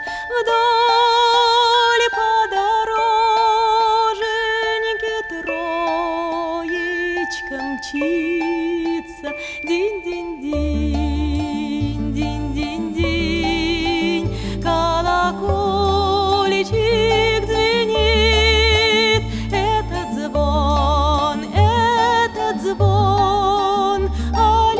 Вдоль по дороженьке троечка мчится. Динь-динь-динь, динь-динь-динь, колокольчик звенит. Этот звон о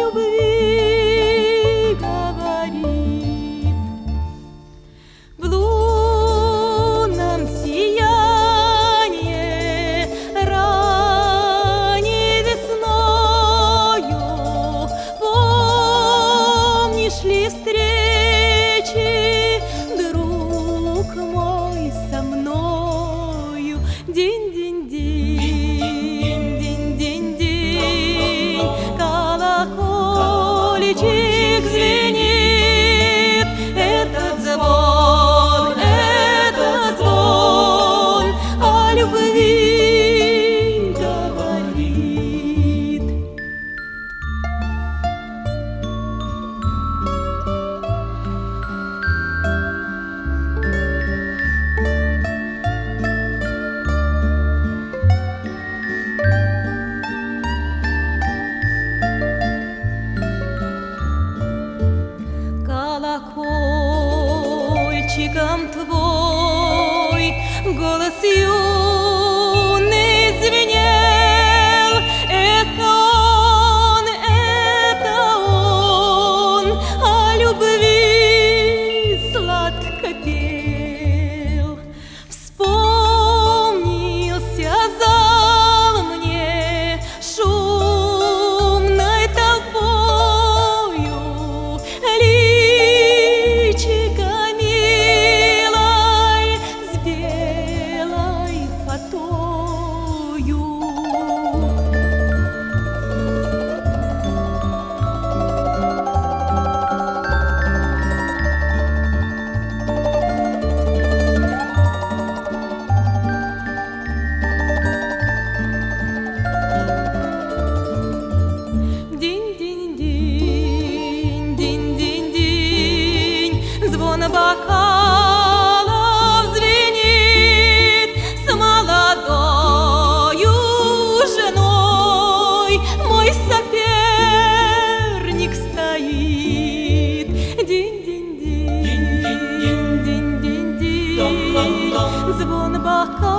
любви говорит. В лунном сиянии ранней весною помнишь ли встречи, друг мой, со мною? Динь-динь-динь, динь-динь-динь, колокольчик звенит. Этот звон о любви говорит. Колокольчиком твой голос юный звенел. Это он о любви сладко пел. Вспомнился зал мне шумной толпою, личико милой с белой фатою. Динь-динь-динь, динь-динь-динь, звон бокалов звенит. С молодою женой мой соперник стоит. Динь-динь-динь, динь-динь-динь, звон бокалов